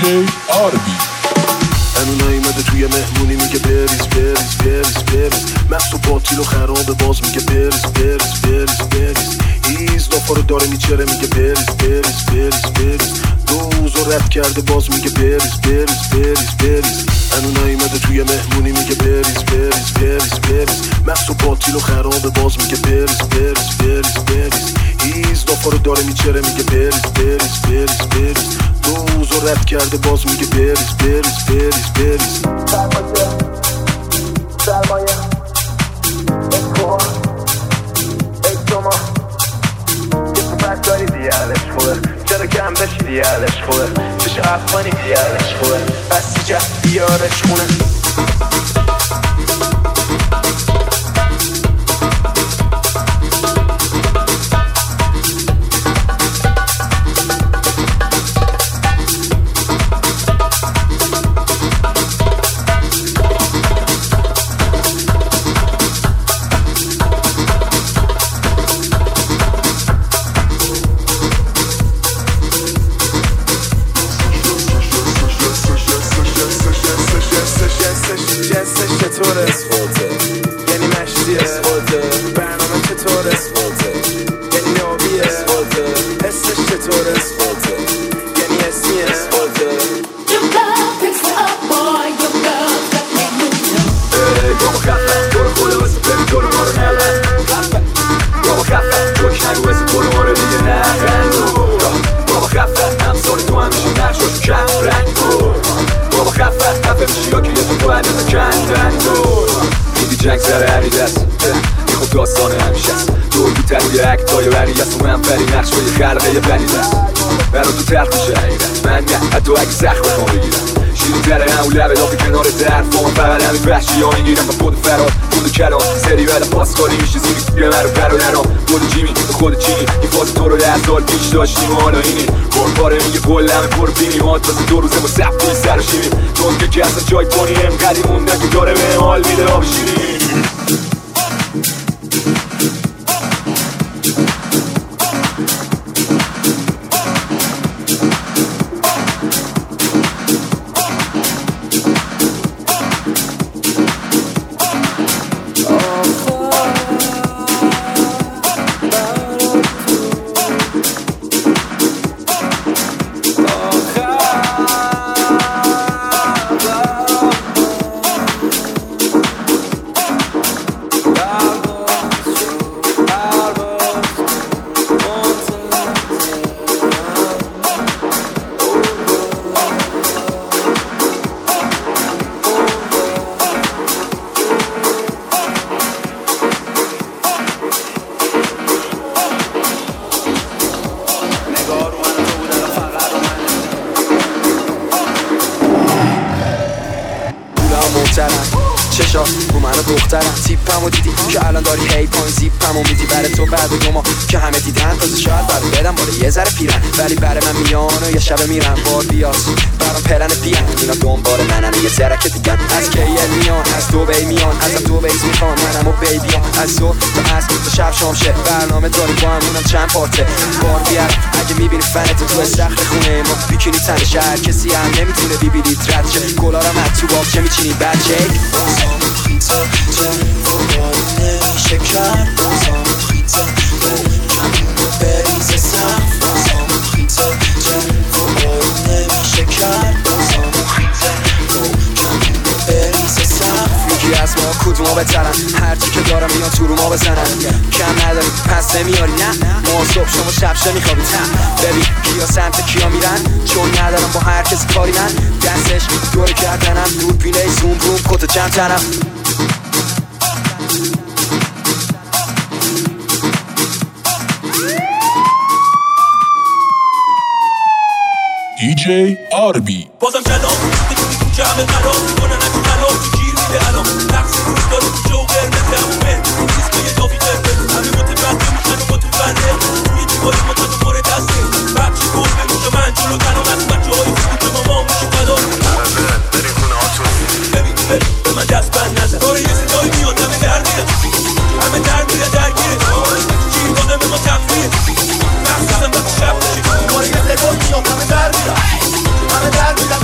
DJ آربی هنو نیمده توی مهمونی میگه بریز بریز بریز بریز مست و باطیل و خرابه باز میگه بریز بریز بریز بریز ایز لافا رو داره میچره میگه بریز بریز بریز بریز دوز و رد کرده باز میگه بریز بریز بریز بریز هنو نیمده توی مهمونی میگه بریز بریز بریز بریز مست و باطیل و خرابه باز میگه بریز بریز بریز بریز ایز لافا رو داره میچره میگه بریز بریز بریز بریز دوز و رد کرده باز میگه بریز بریز بریز بریز سرمایه اکوها اکتوما یه پفک داری دیالش خوبه چرا کم بشی دیالش خوبه چش افغانی دیالش خوبه بسی جه بیارش خونه جنگ سر عریدست میخواد داستان همیشه است دور بیتر یه اکتای وری است و منفری نقش با یه خلقه بریدست برا تو تلخ میشه حقیقت من نه حتی اگه زخم بخوام بگیرم شیرین تره همون لبه دافی کنار درد با من فقط همین وحشی ها میگیرم و خود فراد خود کلام سری بعد پاسکاری میشه زیری توی من رو برادرام خود جیمی و خود چینی این فاز تو رو 10 سال پیش داشتیم و حالا اینی باره میگه کلمه پر بینی هات واسه 2 روزه با سبتوی سر و شیریم تون که اصلا جای کنی انقدی موندن که داره به حال میده آب شیرین چشا رو منو دخترم تیپمو دیدی که الان داری هی پایین زیپمو میدی برای تو بعد 2 ماه که همه دیدن تازه شاید برام بدم بالا یه ذره پیرن ولی برای من میان و یه شب میرن بار بیاس برام پلن پیان اینا دنبال منن یه ترک دیگه از کیل میان از دبی میان ازم دبی میخوان منم و بیبیام از تو تا از تا شب شام شه برنامه داری با همونم چند پارته بار بیار اگه میبینی فنت تو استخر خونه ما بیکینی تن شهر کسی هم نمیتونه بیبیلی رد شه گلارم از تو باغ چه میچینی بچه نمیشه کرد بازم خیطه کمین و بریز سخت بازم خیطه جلو نمیشه کرد بازم خیطه کمین و بریز سخت یکی از ما کدوما بترن هرچی که دارم بیان تو رو ما بزنن کم نداری پس نمیاری نه ما صبح شما شب میخوابید ببین کیا سمت کیا میرن چون ندارم با هر کسی کاری من دستش دوره کردنم دور بینه زوم بوم کتا چند تنم DJ آربی بازم کلام که همه قرار میکنن اگه قرار تو گیر میده الان نقص روز داره تو جو قرمه تمومه سیسکا یه دافی قرمه همه متبرده میشن و متبرده توی دیواری متدوار دسته بچه گل به موش من جلو تنام از بچه های فوت ماما میشه قدا بریم خونه هاتون ببین به من دست بند نزن داره یه صدایی میاد همه در میره همه در میره درگیره گیر داده به ما تفریه مخصوصا وقتی شب باشی داره یه صدایی میاد همه در میره همه در میره